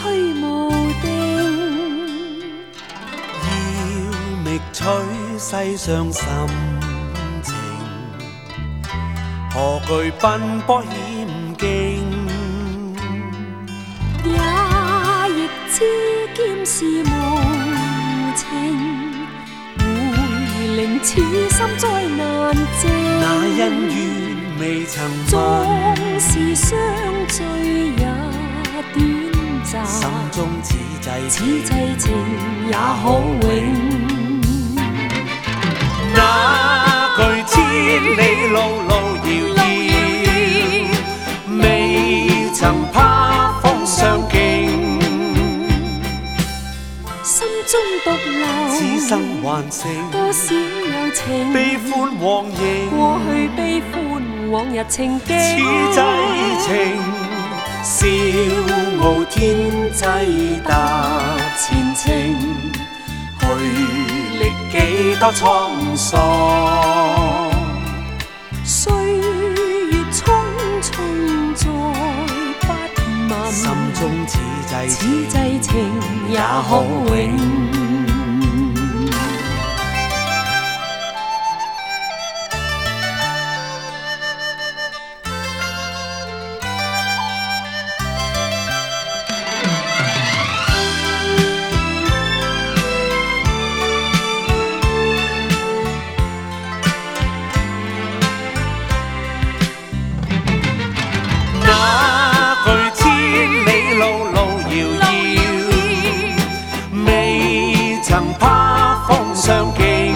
去无定。 要觅取世上心情，何惧奔波险境？ 也亦知剑是无情，会令此心再难静。 那恩怨未曾纵问， 是相聚也短暂， 心中此此际际情也可永。 那句千里路路遙遙，未曾怕風相競。 心中獨留此生還剩多少友情， 悲歡往迎， 過去悲歡往日情景。 此際情，笑傲天際踏前程，去歷幾多滄桑。 歲月匆匆再不問， 心中此際此際情也可永。 曾怕風相競，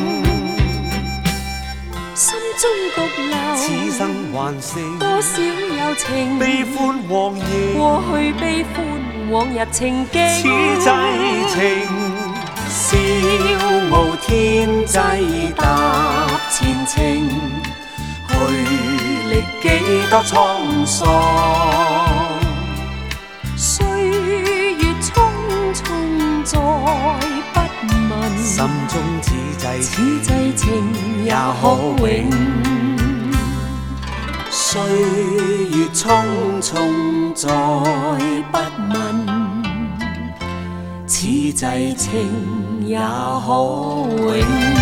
心中獨留此生還剩多少友情， 悲歡往迎， 過去悲歡往日情景。 此際情，笑傲天際踏前程，去歷幾多滄桑。 歲月匆匆再不問， 心中此際此際情也可永。 歲月匆匆再不問，此際情也可永。